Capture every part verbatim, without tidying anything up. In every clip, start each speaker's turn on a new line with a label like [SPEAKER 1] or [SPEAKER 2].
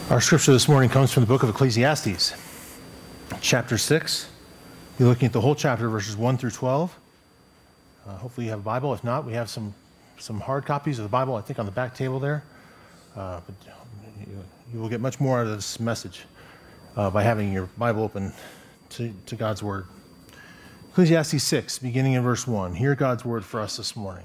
[SPEAKER 1] Our scripture this morning comes from the book of Ecclesiastes, chapter six. You're looking at the whole chapter, verses one through twelve. Uh, hopefully you have a Bible. If not, we have some, some hard copies of the Bible, I think, on the back table there. Uh, but you, you will get much more out of this message uh, by having your Bible open to, to God's Word. Ecclesiastes six, beginning in verse one. Hear God's Word for us this morning.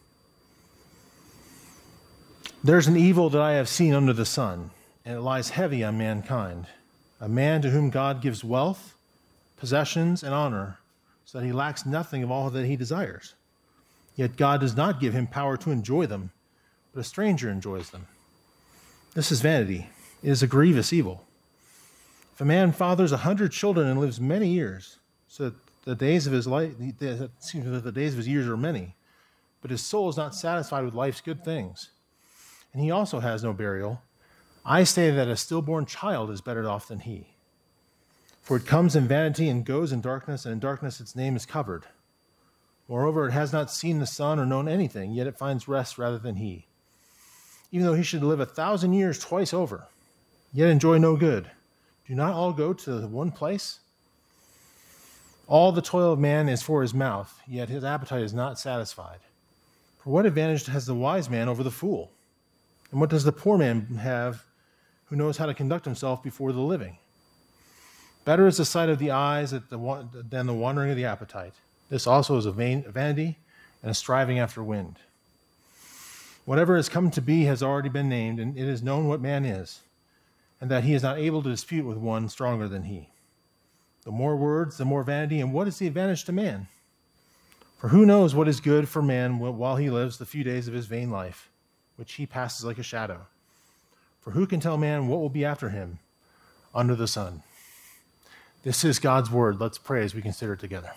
[SPEAKER 1] There's an evil that I have seen under the sun, and it lies heavy on mankind, a man to whom God gives wealth, possessions, and honor, so that he lacks nothing of all that he desires. Yet God does not give him power to enjoy them, but a stranger enjoys them. This is vanity. It is a grievous evil. If a man fathers a hundred children and lives many years, so that the days of his life, it seems that the days of his years are many, but his soul is not satisfied with life's good things, and he also has no burial, I say that a stillborn child is better off than he. For it comes in vanity and goes in darkness, and in darkness its name is covered. Moreover, it has not seen the sun or known anything, yet it finds rest rather than he. Even though he should live a thousand years twice over, yet enjoy no good, do not all go to one place? All the toil of man is for his mouth, yet his appetite is not satisfied. For what advantage has the wise man over the fool? And what does the poor man have who knows how to conduct himself before the living? Better is the sight of the eyes than the wandering of the appetite. This also is a vain, vanity and a striving after wind. Whatever has come to be has already been named, and it is known what man is, and that he is not able to dispute with one stronger than he. The more words, the more vanity, and what is the advantage to man? For who knows what is good for man while he lives the few days of his vain life, which he passes like a shadow? For who can tell man what will be after him under the sun? This is God's word. Let's pray as we consider it together.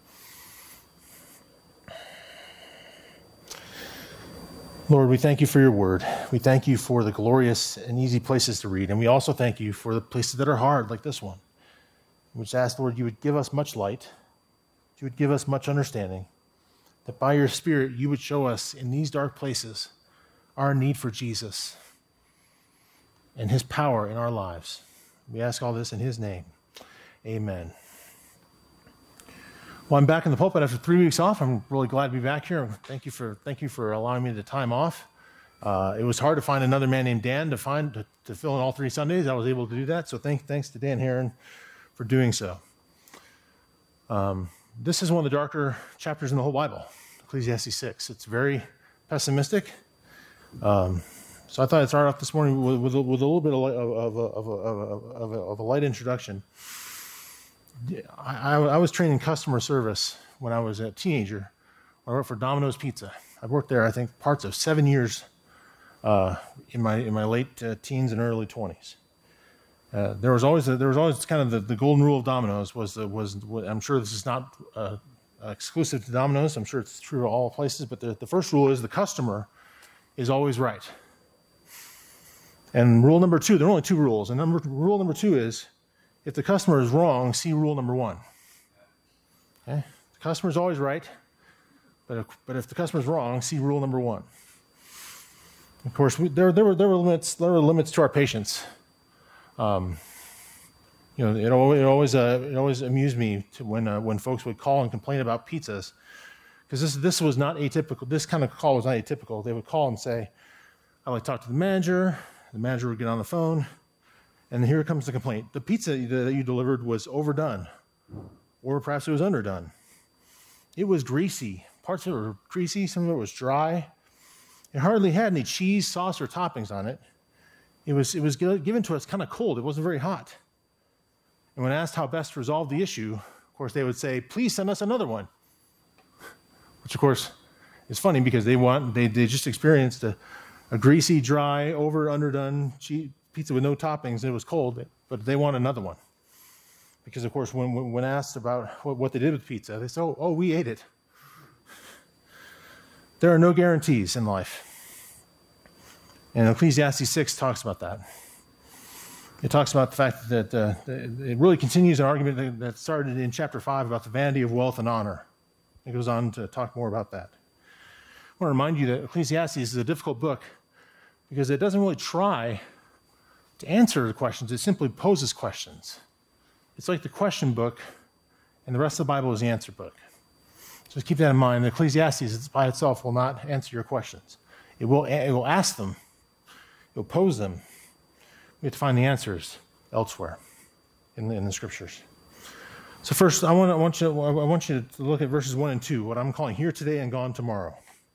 [SPEAKER 1] Lord, we thank you for your word. We thank you for the glorious and easy places to read. And we also thank you for the places that are hard, like this one. We just ask, Lord, you would give us much light. You would give us much understanding. That by your Spirit, you would show us in these dark places our need for Jesus and his power in our lives. We ask all this in his name. Amen. Well, I'm back in the pulpit after three weeks off. I'm really glad to be back here. Thank you for thank you for allowing me the time off. Uh, it was hard to find another man named Dan to find to, to fill in all three Sundays. I was able to do that. So thank, thanks to Dan Heron for doing so. Um, this is one of the darker chapters in the whole Bible, Ecclesiastes six. It's very pessimistic. Um, so I thought I'd start off this morning with, with, with a little bit of, of, of, of, of, of, of a light introduction. I, I, I was trained in customer service when I was a teenager. I worked for Domino's Pizza. I worked there, I think, parts of seven years uh, in my in my late uh, teens and early twenties. Uh, there was always a, there was always kind of the, the golden rule of Domino's was the, was I'm sure this is not uh, exclusive to Domino's. I'm sure it's true to all places, but the, the first rule is the customer is always right. And rule number two, there are only two rules. And number, rule number two is, if the customer is wrong, see rule number one. Okay? The customer is always right, but if, but if the customer is wrong, see rule number one. Of course, we, there, there were there were limits there were limits to our patience. Um, you know, it always it always, uh, it always amused me to when uh, when folks would call and complain about pizzas. Because this this was not atypical. This kind of call was not atypical. They would call and say, "I'd like to talk to the manager." The manager would get on the phone, and here comes the complaint. The pizza that you delivered was overdone, or perhaps it was underdone. It was greasy. Parts of it were greasy. Some of it was dry. It hardly had any cheese, sauce, or toppings on it. It was it was given to us kind of cold. It wasn't very hot. And when asked how best to resolve the issue, of course, they would say, "Please send us another one." Which, of course, is funny because they want they, they just experienced a, a greasy, dry, over, underdone cheese, pizza with no toppings. It was cold, but they want another one. Because, of course, when when asked about what, what they did with pizza, they say, oh, oh, we ate it. There are no guarantees in life. And Ecclesiastes six talks about that. It talks about the fact that uh, it really continues an argument that started in chapter five about the vanity of wealth and honor. It goes on to talk more about that. I want to remind you that Ecclesiastes is a difficult book because it doesn't really try to answer the questions. It simply poses questions. It's like the question book, and the rest of the Bible is the answer book. Just keep that in mind. The Ecclesiastes by itself will not answer your questions. It will, it will ask them. It will pose them. We have to find the answers elsewhere in the, in the scriptures. So first, I want, I, want you, I want you to look at verses one and two, what I'm calling here today and gone tomorrow.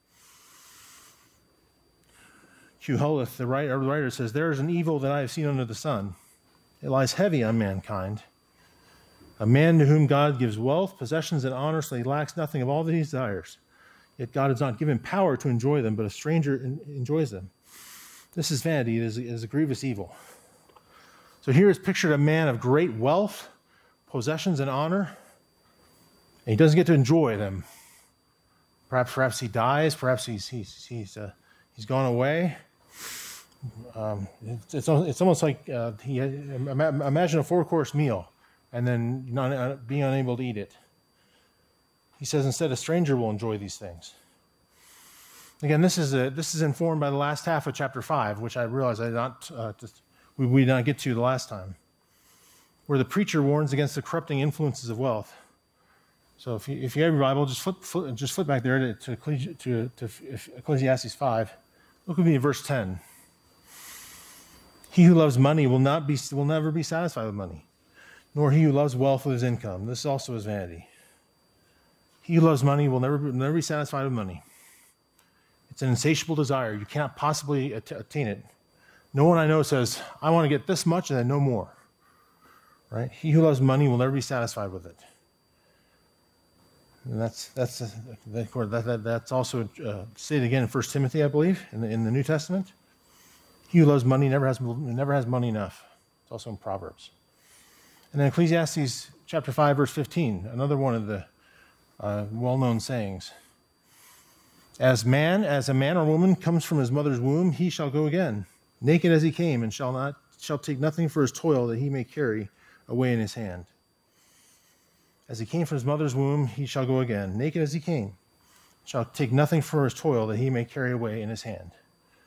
[SPEAKER 1] Hugh Hulleth, the writer, the writer says, "There is an evil that I have seen under the sun. It lies heavy on mankind. A man to whom God gives wealth, possessions, and honor, so he lacks nothing of all that he desires. Yet God has not given power to enjoy them, but a stranger enjoys them. This is vanity, it is, it is a grievous evil." So here is pictured a man of great wealth, possessions, and honor, and he doesn't get to enjoy them. Perhaps, perhaps he dies, perhaps he's he's he's uh, he's gone away. Um, it's, it's it's almost like uh, he imagine a four-course meal and then not, uh, being unable to eat it. He says instead a stranger will enjoy these things. Again, this is a, this is informed by the last half of chapter five, which I realize I did not uh, just, we, we did not get to the last time, where the preacher warns against the corrupting influences of wealth. So if you, if you have your Bible, just flip, flip just flip back there to to, to, to Ecclesiastes five. Look with me at verse ten. "He who loves money will not be will never be satisfied with money, nor he who loves wealth with his income. This also is vanity. He who loves money will never, never be satisfied with money. It's an insatiable desire. You cannot possibly attain it. No one I know says, I want to get this much and then no more. Right? He who loves money will never be satisfied with it." And that's that's that, that, that's also uh, stated again in First Timothy, I believe, in the, in the New Testament. He who loves money never has never has money enough. It's also in Proverbs. And then Ecclesiastes chapter five, verse fifteen, another one of the uh, well-known sayings. As man, as a man or woman comes from his mother's womb, he shall go again, naked as he came, and shall not shall take nothing for his toil that he may carry away in his hand. As he came from his mother's womb, he shall go again, naked as he came, shall take nothing for his toil that he may carry away in his hand.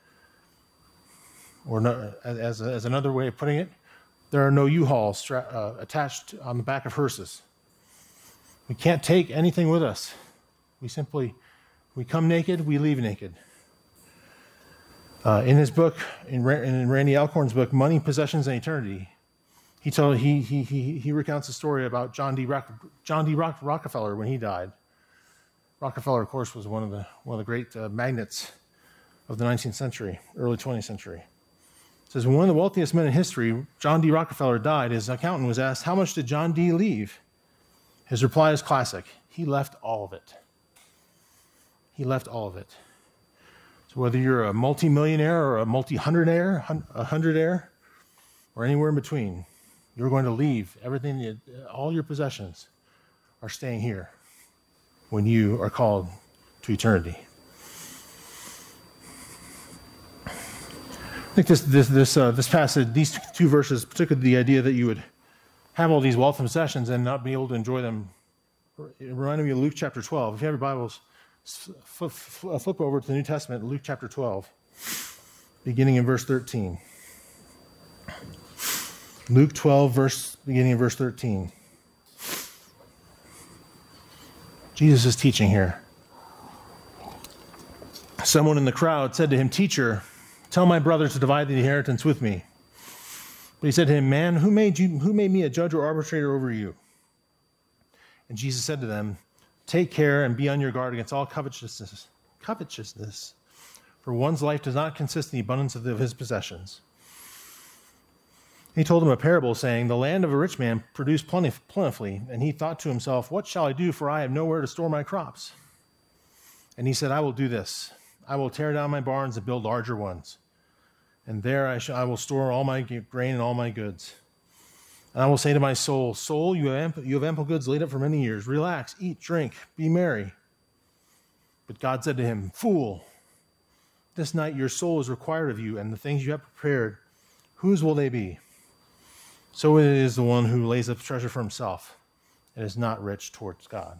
[SPEAKER 1] Or no, as, as another way of putting it, there are no U-Hauls stra- uh, attached on the back of hearses. We can't take anything with us. We simply, we come naked, we leave naked. Uh, in his book, in, Ra- in Randy Alcorn's book, Money, Possessions, and Eternity, he told he he he he recounts a story about John D. Rock, John D. Rock, Rockefeller when he died. Rockefeller, of course, was one of the one of the great uh, magnates of the nineteenth century, early twentieth century. It says, when one of the wealthiest men in history, John D. Rockefeller, died, his accountant was asked, "How much did John D. leave?" His reply is classic. He left all of it. He left all of it. So whether you're a multimillionaire or a multi-hundredaire, a hundredaire, or anywhere in between, you're going to leave everything, all your possessions are staying here when you are called to eternity. I think this this this uh, this passage, these two verses, particularly the idea that you would have all these wealth and possessions and not be able to enjoy them, it reminded me of Luke chapter twelve. If you have your Bibles, flip, flip over to the New Testament, Luke chapter twelve, beginning in verse thirteen. Luke twelve, verse beginning in verse thirteen. Jesus is teaching here. Someone in the crowd said to him, "Teacher, tell my brother to divide the inheritance with me." But he said to him, "Man, who made you? Who made me a judge or arbitrator over you?" And Jesus said to them, "Take care and be on your guard against all covetousness. Covetousness, for one's life does not consist in the abundance of, the, of his possessions." He told him a parable, saying, "The land of a rich man produced plentif- plentifully, and he thought to himself, 'What shall I do, for I have nowhere to store my crops?' And he said, 'I will do this. I will tear down my barns and build larger ones. And there I, sh- I will store all my grain and all my goods. And I will say to my soul, soul, you have, ample, you have ample goods laid up for many years. Relax, eat, drink, be merry.' But God said to him, 'Fool, this night your soul is required of you, and the things you have prepared, whose will they be?' So it is the one who lays up treasure for himself and is not rich towards God."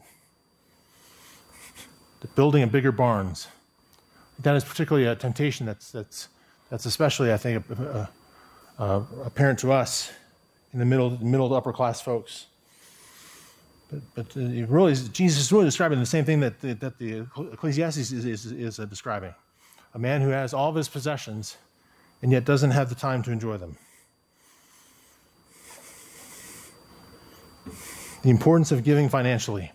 [SPEAKER 1] The building of bigger barns. That is particularly a temptation that's that's that's especially, I think, a, uh, apparent to us in the middle, middle to upper class folks. But, but it really, Jesus is really describing the same thing that the, that the Ecclesiastes is, is, is uh, describing. A man who has all of his possessions and yet doesn't have the time to enjoy them. The importance of giving financially.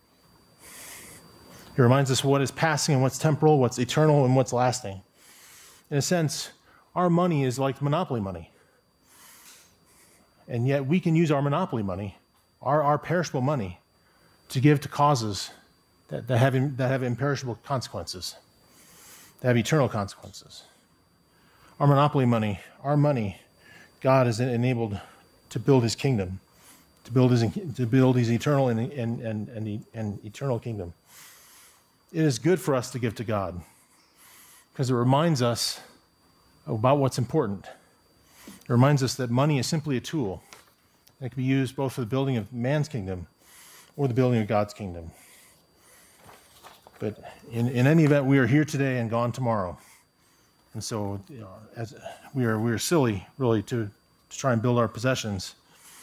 [SPEAKER 1] He reminds us what is passing and what's temporal, what's eternal and what's lasting. In a sense, our money is like monopoly money. And yet we can use our monopoly money, our, our perishable money, to give to causes that, that, have, that have imperishable consequences, that have eternal consequences. Our monopoly money, our money, God has enabled to build his kingdom, to build his, to build his eternal and, and, and, and, and eternal kingdom. It is good for us to give to God because it reminds us about what's important. It reminds us that money is simply a tool that can be used both for the building of man's kingdom or the building of God's kingdom. But in, in any event, we are here today and gone tomorrow. And so you know, as we are we are silly, really, to, to try and build our possessions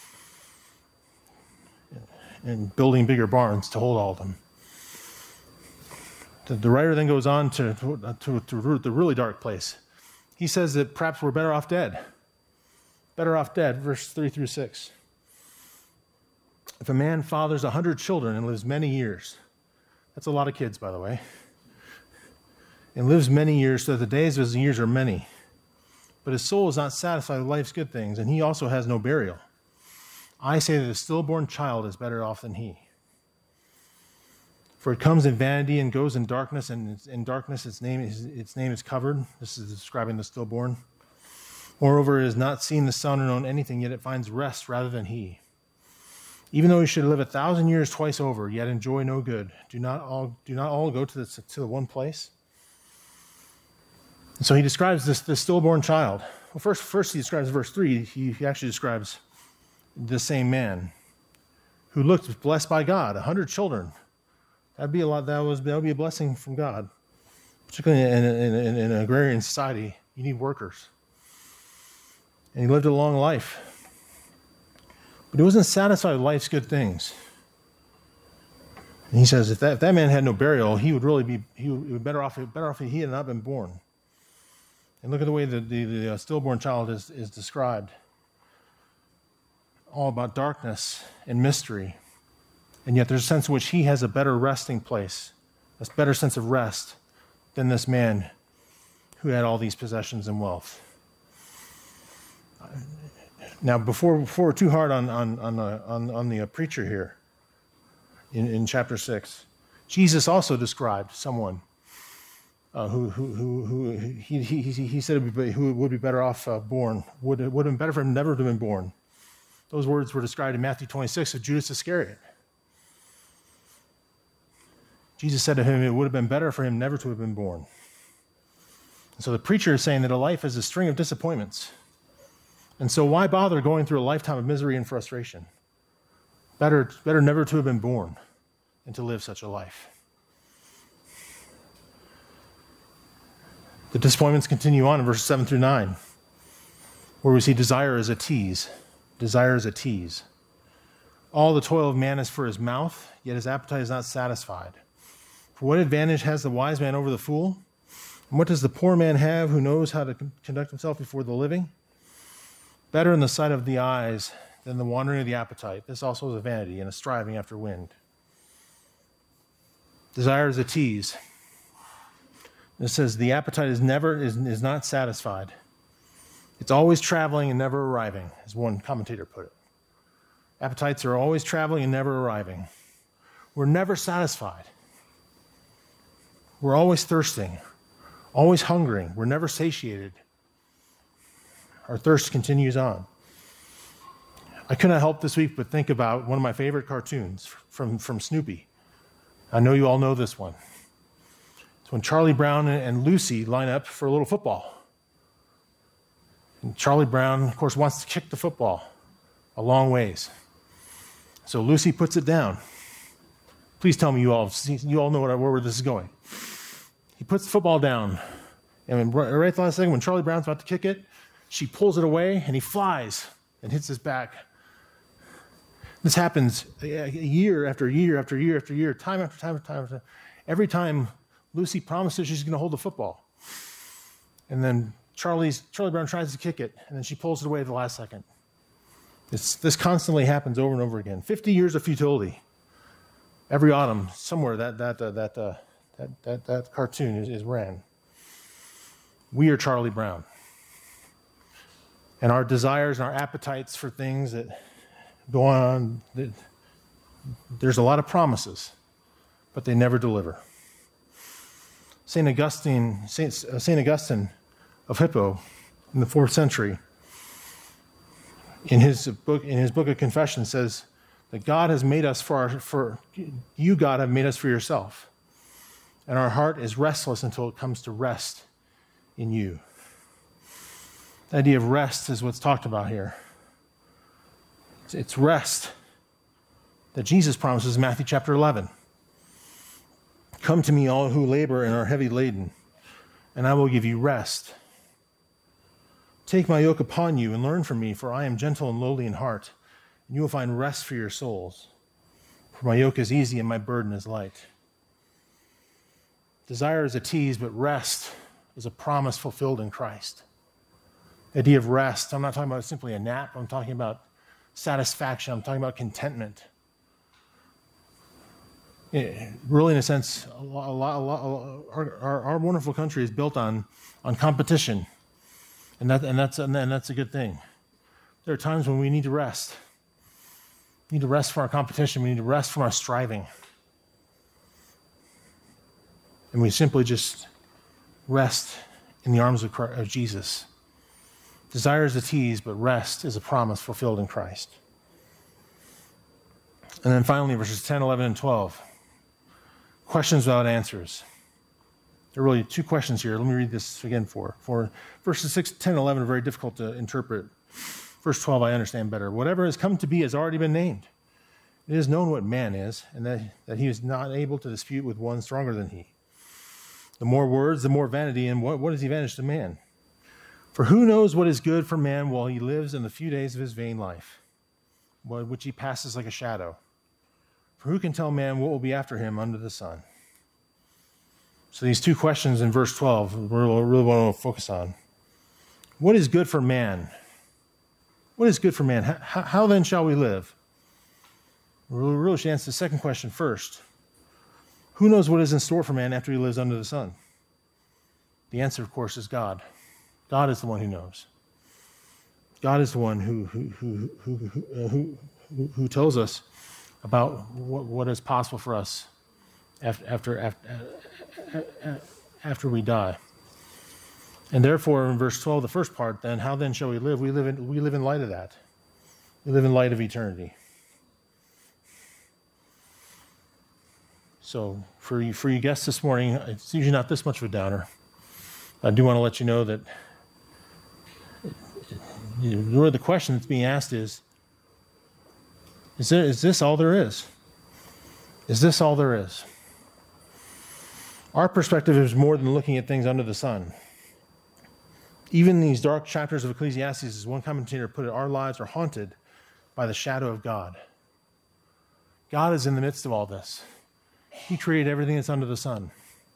[SPEAKER 1] and building bigger barns to hold all of them. The, the writer then goes on to, to, to the really dark place. He says that perhaps we're better off dead. Better off dead, verse three through six. If a man fathers a hundred children and lives many years, that's a lot of kids, by the way, and lives many years, so that the days of his years are many. But his soul is not satisfied with life's good things, and he also has no burial. I say that a stillborn child is better off than he. For it comes in vanity and goes in darkness, and in darkness its name is, its name is covered. This is describing the stillborn. Moreover, it has not seen the sun or known anything, yet it finds rest rather than he. Even though he should live a thousand years twice over, yet enjoy no good. Do not all do not all go to the, to the one place? And so he describes this, this stillborn child. Well, first, first he describes verse three. He, he actually describes the same man who looked blessed by God, a hundred children. That'd be a lot. That was that would be a blessing from God, particularly in, in, in, in an agrarian society. You need workers, and he lived a long life. But he wasn't satisfied with life's good things. And he says, if that, if that man had no burial, he would really be he would be better off better off if he had not been born. And look at the way that the, the stillborn child is, is described. All about darkness and mystery. And yet there's a sense in which he has a better resting place, a better sense of rest than this man who had all these possessions and wealth. Now, before before we're too hard on on on, uh, on, on the uh, preacher here, in, in chapter six, Jesus also described someone uh, who who who who he he he said would be, who would be better off uh, born would would have been better for him never to have been born. Those words were described in Matthew twenty-six of Judas Iscariot. Jesus said to him, it would have been better for him never to have been born. And so the preacher is saying that a life is a string of disappointments. And so why bother going through a lifetime of misery and frustration? Better, better never to have been born than to live such a life. The disappointments continue on in verses seven through nine, where we see desire as a tease. Desire is a tease. All the toil of man is for his mouth, yet his appetite is not satisfied. For what advantage has the wise man over the fool? And what does the poor man have who knows how to conduct himself before the living? Better in the sight of the eyes than the wandering of the appetite. This also is a vanity and a striving after wind. Desire is a tease. It says the appetite is never is, is not satisfied. It's always traveling and never arriving, as one commentator put it. Appetites are always traveling and never arriving. We're never satisfied. We're always thirsting, always hungering. We're never satiated. Our thirst continues on. I could not help this week but think about one of my favorite cartoons from, from Snoopy. I know you all know this one. It's when Charlie Brown and Lucy line up for a little football. And Charlie Brown, of course, wants to kick the football a long ways. So Lucy puts it down. Please tell me you all you all know what, where this is going. He puts the football down, and right at the last second, when Charlie Brown's about to kick it, She pulls it away, and he flies and hits his back. This happens year after year after year after year, time after time after time after time. Every time Lucy promises she's going to hold the football. And then Charlie's, Charlie Brown tries to kick it, and then she pulls it away at the last second. It's, this constantly happens over and over again. fifty years of futility. Every autumn, somewhere that that uh, that, uh, that that that cartoon is, is ran. We are Charlie Brown. And our desires and our appetites for things that go on, that, there's a lot of promises, but they never deliver. Saint Augustine, Saint, uh, Saint Augustine of Hippo in the fourth century, in his book, in his book of Confession, says that God has made us for our, for you, God, have made us for yourself, and our heart is restless until it comes to rest in you. The idea of rest is what's talked about here. It's, it's rest that Jesus promises in Matthew chapter eleven. Come to me, all who labor and are heavy laden, and I will give you rest. Take my yoke upon you and learn from me, for I am gentle and lowly in heart, and you will find rest for your souls. For my yoke is easy and my burden is light. Desire is a tease, but rest is a promise fulfilled in Christ. The idea of rest, I'm not talking about simply a nap. I'm talking about satisfaction. I'm talking about contentment. It, really, in a sense, a lot, a lot, a lot, our, our, our wonderful country is built on, on competition. And, that, and, that's, and that's a good thing. There are times when we need to rest. We need to rest from our competition. We need to rest from our striving. And we simply just rest in the arms of, Christ, of Jesus. Desire is a tease, but rest is a promise fulfilled in Christ. And then finally, verses ten, eleven, and twelve. Questions without answers. There are really two questions here. Let me read this again for. For verses six, ten, eleven are very difficult to interpret. Verse twelve, I understand better. Whatever has come to be has already been named. It is known what man is, and that, that he is not able to dispute with one stronger than he. The more words, the more vanity, and what, what is the advantage to man? For who knows what is good for man while he lives in the few days of his vain life, which he passes like a shadow? For who can tell man what will be after him under the sun? So these two questions in verse twelve, we really want to focus on. What is good for man? What is good for man? How, how then shall we live? We really should answer the second question first. Who knows what is in store for man after he lives under the sun? The answer, of course, is God. God is the one who knows. God is the one who who who who who, who, who, who tells us about what, what is possible for us after, after after after we die. And therefore, in verse twelve, the first part, then, how then shall we live? We live in we live in light of that. We live in light of eternity. So, for you, for you guests this morning, it's usually not this much of a downer. I do want to let you know that really the question that's being asked is, is, there, is this all there is? Is this all there is? Our perspective is more than looking at things under the sun. Even these dark chapters of Ecclesiastes, as one commentator put it, our lives are haunted by the shadow of God. God is in the midst of all this. He created everything that's under the sun.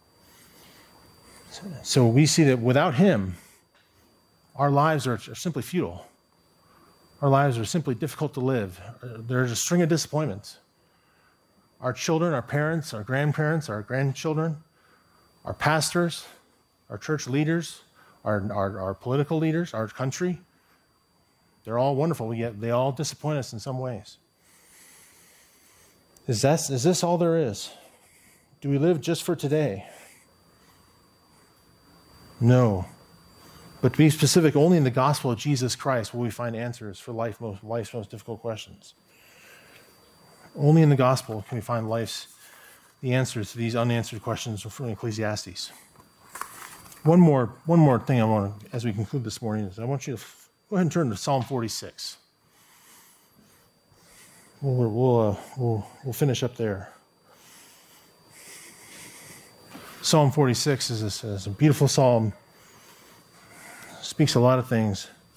[SPEAKER 1] So we see that without him, our lives are, are simply futile. Our lives are simply difficult to live. There's a string of disappointments. Our children, our parents, our grandparents, our grandchildren, our pastors, our church leaders, our, our, our political leaders, our country, they're all wonderful, yet they all disappoint us in some ways. Is, that, is this all there is? Do we live just for today? No. But to be specific, only in the gospel of Jesus Christ will we find answers for life most, life's most difficult questions. Only in the gospel can we find life's the answers to these unanswered questions from Ecclesiastes. One more, one more thing I want to, as we conclude this morning, is I want you to f- go ahead and turn to Psalm forty-six. We'll we'll, uh, we'll we'll finish up there. Psalm forty-six is a, is a beautiful psalm. Speaks a lot of things.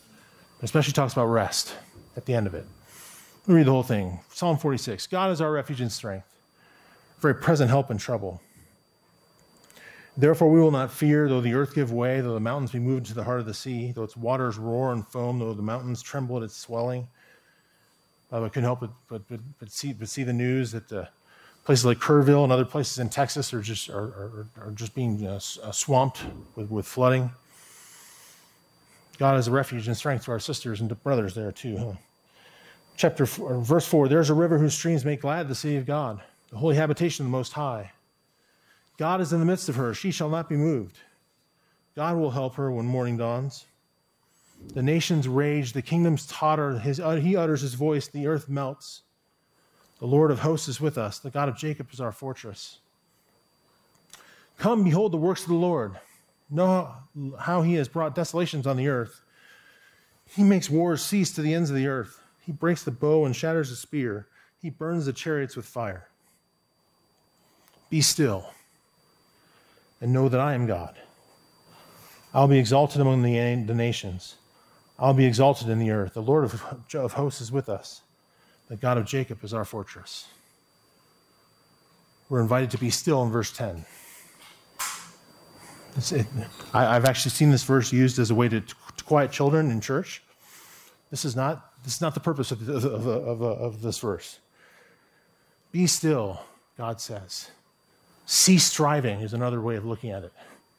[SPEAKER 1] It especially talks about rest at the end of it. Let me read the whole thing. Psalm forty-six. God is our refuge and strength, very present help in trouble. Therefore we will not fear, though the earth give way, though the mountains be moved into the heart of the sea, though its waters roar and foam, though the mountains tremble at its swelling. Uh, I couldn't help but, but, but, but, see, but see the news that uh, places like Kerrville and other places in Texas are just are, are, are just being uh, swamped with, with flooding. God is a refuge and strength to our sisters and brothers there too. Huh? Chapter four, verse four. There's a river whose streams make glad the city of God, the holy habitation of the Most High. God is in the midst of her; she shall not be moved. God will help her when morning dawns. The nations rage, the kingdoms totter. His, uh, he utters his voice, the earth melts. The Lord of hosts is with us. The God of Jacob is our fortress. Come, behold the works of the Lord. Know how he has brought desolations on the earth. He makes wars cease to the ends of the earth. He breaks the bow and shatters the spear. He burns the chariots with fire. Be still and know that I am God. I'll be exalted among the, the nations. I'll be exalted in the earth. The Lord of, of hosts is with us. The God of Jacob is our fortress. We're invited to be still in verse ten. It, I, I've actually seen this verse used as a way to, to quiet children in church. This is not, this is not the purpose of, the, of, the, of, the, of this verse. Be still, God says. Cease striving is another way of looking at it.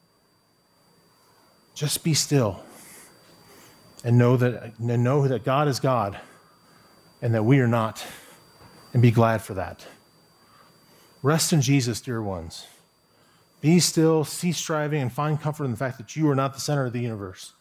[SPEAKER 1] Just be still and know that, and know that God is God and that we are not, and be glad for that. Rest in Jesus, dear ones. Be still, cease striving, and find comfort in the fact that you are not the center of the universe.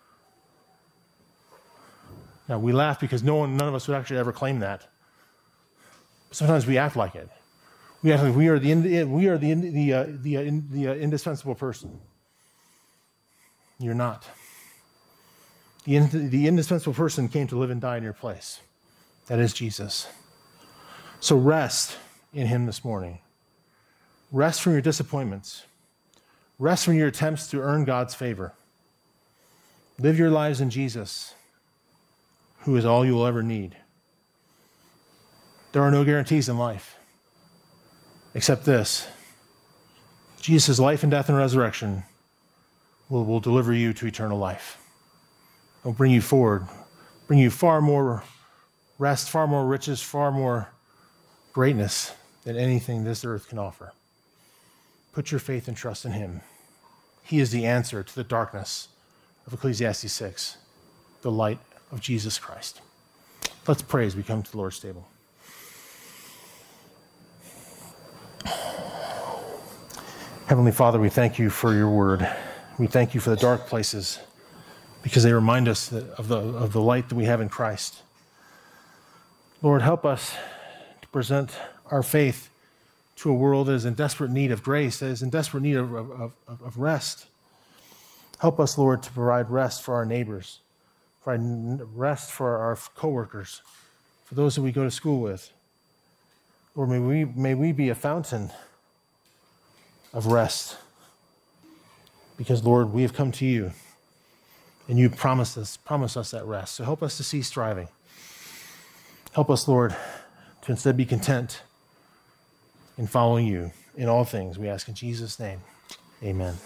[SPEAKER 1] Now, we laugh because no one, none of us would actually ever claim that. Sometimes we act like it. We act like we are the we are the the uh, the, uh, the uh, indispensable person. You're not. The, the indispensable person came to live and die in your place. That is Jesus. So rest in him this morning. Rest from your disappointments. Rest from your attempts to earn God's favor. Live your lives in Jesus, who is all you will ever need. There are no guarantees in life, except this. Jesus' life and death and resurrection will, will deliver you to eternal life. It will bring you forward, bring you far more rest, far more riches, far more greatness than anything this earth can offer. Put your faith and trust in him. He is the answer to the darkness of Ecclesiastes six, the light of Jesus Christ. Let's pray as we come to the Lord's table. Heavenly Father, we thank you for your word. We thank you for the dark places because they remind us that of the, of the light that we have in Christ. Lord, help us to present our faith to a world that is in desperate need of grace, that is in desperate need of, of, of, of rest. Help us, Lord, to provide rest for our neighbors, provide rest for our coworkers, for those that we go to school with. Lord, may we, may we be a fountain of rest because, Lord, we have come to you and you promised us, promised us that rest. So help us to cease striving. Help us, Lord, to instead be content in following you in all things. We ask in Jesus' name, amen.